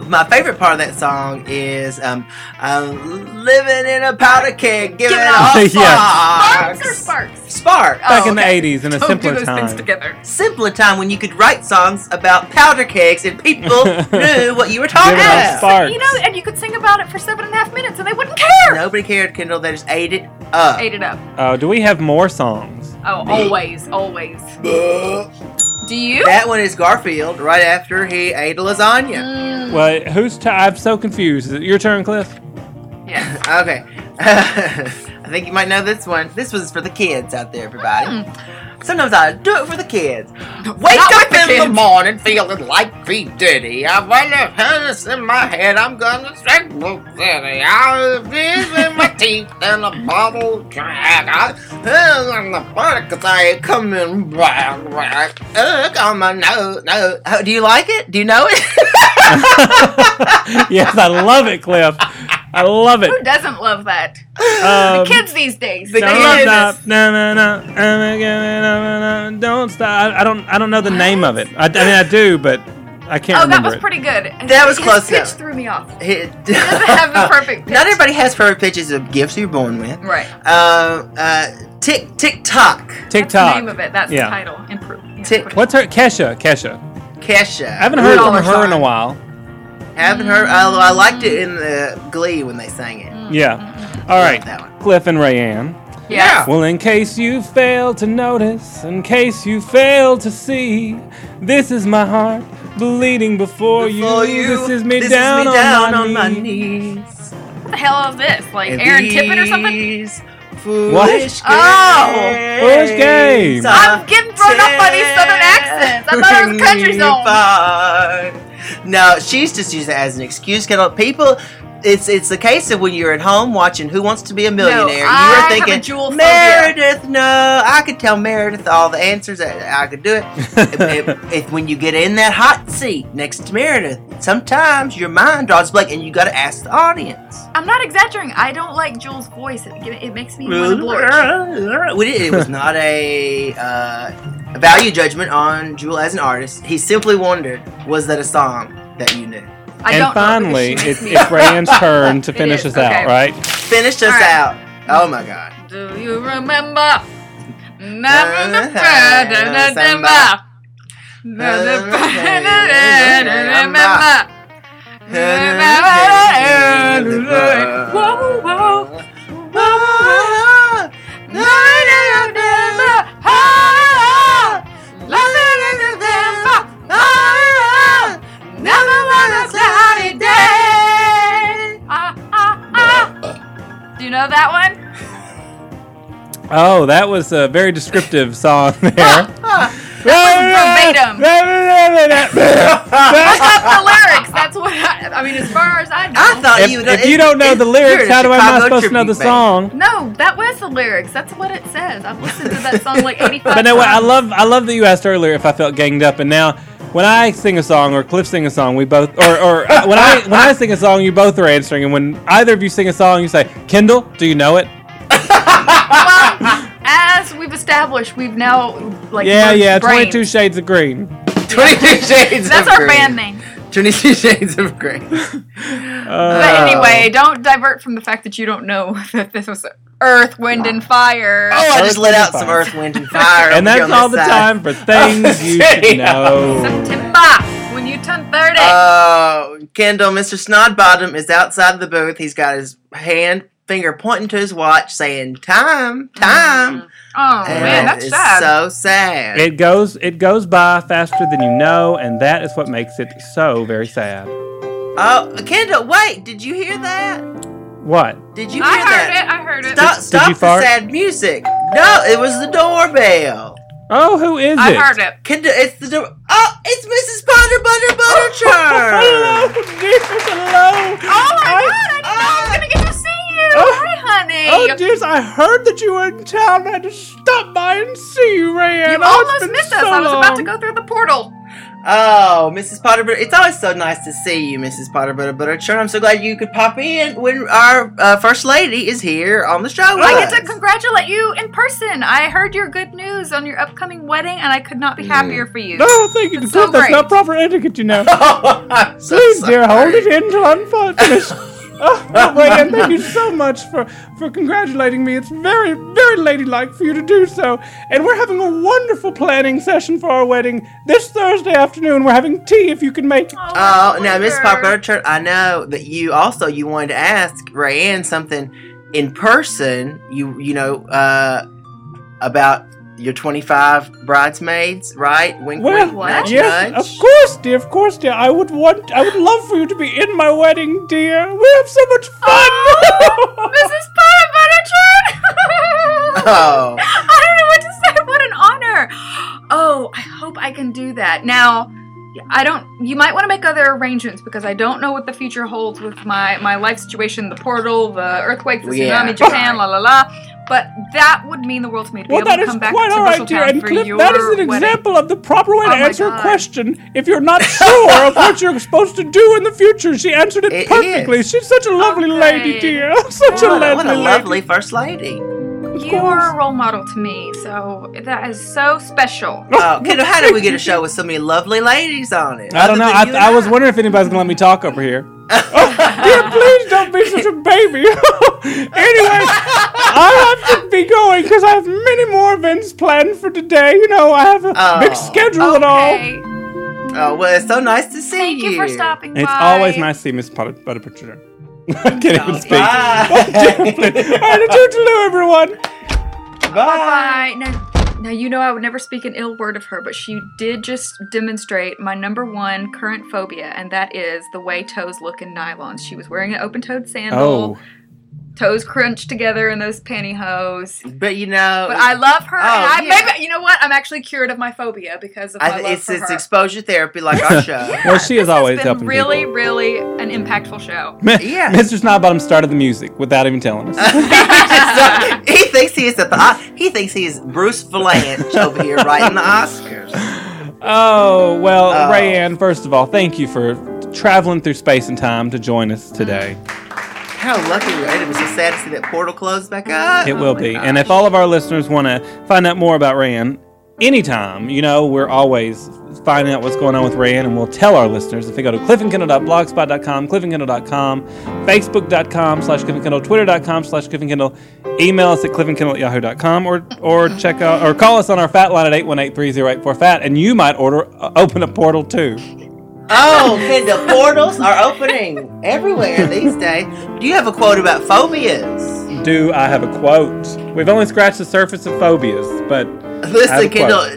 my favorite part of that song is I'm living in a powder keg, giving off Sparks or sparks. sparks? Spark. Back in the 80s in a Don't simpler do those things time. together. Simpler time when you could write songs about powder kegs and people knew what you were talking Giving off about. sparks. You know, and you could sing about it for 7.5 minutes and they wouldn't care. Nobody cared, Kendall. They just ate it up. Ate it up. Oh, do we have more songs? Oh, always, always. Do you? That one is Garfield right after he ate a lasagna. Well, I'm so confused. Is it your turn, Cliff? Yes. Okay. I think you might know this one. This was for the kids out there, everybody. Sometimes I do it for the kids. Wake Not up with the in the kids. morning feeling like P. Diddy. I wonder what's in my head. I'm gonna strike Blue City. I have in my teeth and a bottle drag. And the party cause I ain't coming back. On my nose. Oh, do you like it? Do you know it? Yes, I love it, Cliff. I love it. Who doesn't love that? Um, The kids these days. the Don't kids. stop. No. Don't stop. I don't know the name of it. I mean, I do, but I can't Oh, remember that was it. pretty good. That was His close pitch enough. threw me off. It doesn't have the perfect pitch. Not everybody has perfect pitches of gifts you're born with. Right. Tick Tock. That's TikTok. the name of it. That's Yeah. the title. Tick- What's her? Kesha. Kesha. I haven't heard from Rudolph her in a song. while. Haven't heard. Although I liked it in the Glee when they sang it. Yeah. All right. That one. Cliff and Rayanne. Yes. Well, in case you fail to notice, in case you fail to see, this is my heart bleeding before you. This is me down, on my knees. What the hell is this? Like Aaron Tippin or something? Foolish Oh! Foolish games. I'm getting thrown up by these southern accents. I thought it was country zone. No, she's just using it as an excuse. People, it's the case of when you're at home watching Who Wants to Be a Millionaire. I You're have thinking, a jewel phobia. Meredith, no, I could tell Meredith all the answers. I could do it. if when you get in that hot seat next to Meredith, sometimes your mind draws blank, and you got to ask the audience. I'm not exaggerating. I don't like Jules' voice. It makes me want to blush. It was not a value judgment on Jewel as an artist. He simply wondered, was that a song that you knew? I And don't finally, know it's Rayanne's turn to It finish is, us out, okay. right? Finished us All right. out. Oh my God. Do you remember? Do you know that one? Oh, that was a very descriptive song there. Verbatim. Look up the lyrics. That's what I mean, as far as I know. I thought If you don't know the lyrics, how am I supposed to know the song? No, that was the lyrics. That's what it says. I've listened to that song like 85 But no, I times. love that you asked earlier if I felt ganged up, and now when I sing a song or Cliff sing a song, we both, or when I sing a song, you both are answering, and when either of you sing a song, you say, "Kendall, do you know it?" Well, as we've established, we've now like merged Yeah, brains. 22 Shades of Green. 22 Shades That's of our Grey. band name. 22 Shades of Grey. But anyway, don't divert from the fact that you don't know that this was Earth, Wind, and Fire. Oh, I just Earth, let Wind, out and some Fire. Earth, Wind, and Fire. And over here that's on all this the side. time for things you should know. September, when you turn 30. Kendall, Mr. Snodbottom is outside the booth. He's got his finger pointing to his watch saying, time. Oh, And man, that's it's sad. so sad. It goes by faster than you know, and that is what makes it so very sad. Oh, Kendall, wait, did you hear that? What? Did you hear I heard that? it. I heard it. Stop you the fart? sad music. No, it was the doorbell. Oh, who is I it? heard it. Kendall, it's the door. Oh, it's Mrs. Butter Hello, dear, hello. Oh my god, I didn't know I was gonna get to see you. Hi, honey. Oh, dears, I heard that you were in town. I had to stop by and see you, Rayanne. You Oh, it's almost been missed us. so I was about to long. go through the portal. Oh, Mrs. Potter Butter. It's always so nice to see you, Mrs. Potter Butter Churn. I'm so glad you could pop in when our First Lady is here on the show. I get to congratulate you in person. I heard your good news on your upcoming wedding, and I could not be happier for you. No, thank you. So That's great. not proper etiquette, you know. I'm so Please, sorry. dear, hold it in till I'm finished. Rayanne, thank you so much for congratulating me. It's very, very ladylike for you to do so. And we're having a wonderful planning session for our wedding this Thursday afternoon. We're having tea if you can make it. Oh, now, Miss Potter Butter Churn, I know that you wanted to ask Rayanne something in person. You know about your 25 bridesmaids, right? Wink, Well, wink, nudge, yes, nudge. of course, dear. I would love for you to be in my wedding, dear. We have so much fun. Mrs. Potter Butterchurn! Oh. I don't know what to say. What an honor. Oh, I hope I can do that. Now, you might want to make other arrangements because I don't know what the future holds with my life situation, the portal, the earthquake, the tsunami, Japan, la la la. But that would mean the world to me to be able to come back to Tinseltown for your That is an wedding. example of the proper way to Oh my answer a God. question. If you're not sure of what you're supposed to do in the future, she answered it perfectly. is. She's such a lovely lady, dear. Such a lovely What a lady. lovely First Lady. You are a role model to me, so that is so special. Oh, Kendall, how did we get a show with so many lovely ladies on it? I don't know. Other than you I and was wondering if anybody's gonna let me talk over here. Dear, please don't be such a baby. Anyway, I have to be going because I have many more events planned for today. You know, I have a big schedule and all. Okay. Oh, well, it's so nice to see Thank you for stopping by. It's always nice to see Miss Butterpitcher. I can't even speak. Bye. Oh, dear, please. All right, toodaloo, everyone. Bye. Now, you know I would never speak an ill word of her, but she did just demonstrate my number one current phobia, and that is the way toes look in nylons. She was wearing an open-toed sandal. Oh. Toes crunched together in those pantyhose. But you know, But I love her. Oh, and yeah. maybe, you know what? I'm actually cured of my phobia because of my love it's for her. exposure therapy like our show. Well, she is always It's been helping really, people. really an impactful show. Yeah. Mr. Snowbottom started the music without even telling us. He thinks he is he thinks he is Bruce Valanche over here writing the Oscars. Oh, well, Rayanne, first of all, thank you for traveling through space and time to join us today. How lucky we are. It was so sad to see that portal close back up. It will be. And if all of our listeners want to find out more about Rayanne, anytime, you know, we're always finding out what's going on with Rayanne, and we'll tell our listeners if they go to cliffandkindle.blogspot.com, cliffandkindle.com, facebook.com/cliffandkindle, twitter.com/cliffandkindle, email us at cliffandkindle@yahoo.com, or check out or call us on our fat line at 818-3084-FAT, and you might open a portal too. Oh, Kendall, portals are opening everywhere these days. Do you have a quote about phobias? Do I have a quote? We've only scratched the surface of phobias, but I have Listen, a Kendall,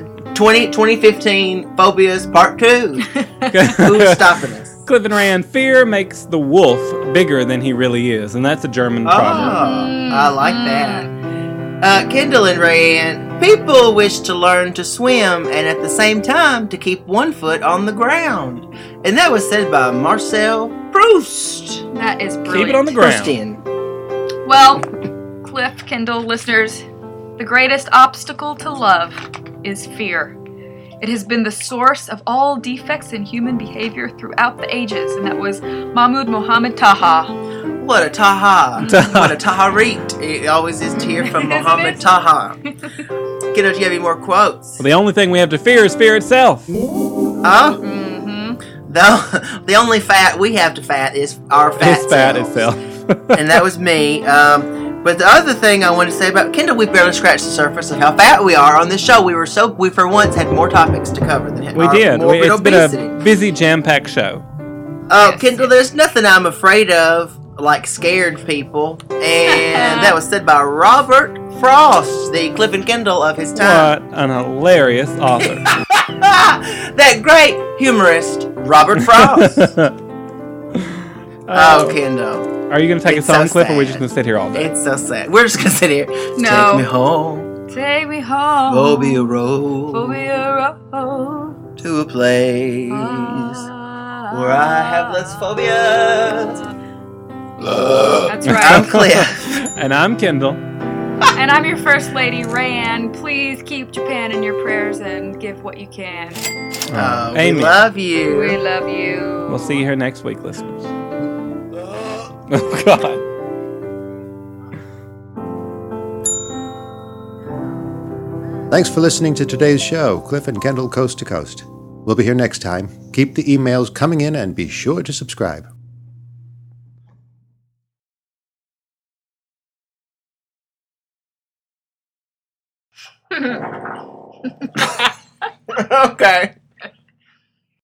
2015 Phobias Part 2. Who's stopping us? Cliff and Rayanne, fear makes the wolf bigger than he really is, and that's a German proverb. Oh, I like that. Kendall and Rayanne, people wish to learn to swim and at the same time to keep one foot on the ground. And that was said by Marcel Proust. That is brilliant. Keep it on the ground. Proustian. Well, Cliff, Kendall, listeners, the greatest obstacle to love is fear. It has been the source of all defects in human behavior throughout the ages, and that was Mahmud Mohammed Taha. What a Taha. What a Taharit. It always is to hear from Isn't Mohammed it? Taha. Kendall, do you have any more quotes? Well, the only thing we have to fear is fear itself. Oh? The only fat we have to fat is our fat It's fat selves. itself. And that was me. But the other thing I want to say about Kendall, we barely scratched the surface of how fat we are on this show. We for once had more topics to cover than We our did. morbid It's obesity. been a busy, jam-packed show. Kendall, there's nothing I'm afraid of like scared people, and that was said by Robert Frost, the Cliff and Kendall of his time. What an hilarious author. That great humorist, Robert Frost. Oh, Kendall. Are you going to take It's us home, so Cliff, or are we sad. just going to sit here all day? It's so sad. We're just going to sit here. No. Take me home. Take me home. Phobia Road. Phobia Road. To a place where I have less phobia. That's right. I'm Cliff. And I'm Kendall. And I'm your First Lady, Rayanne. Please keep Japan in your prayers and give what you can. We Amen. love you. We love you. We'll see you here next week, listeners. Oh, God. Thanks for listening to today's show, Cliff and Kendall Coast to Coast. We'll be here next time. Keep the emails coming in and be sure to subscribe. Okay.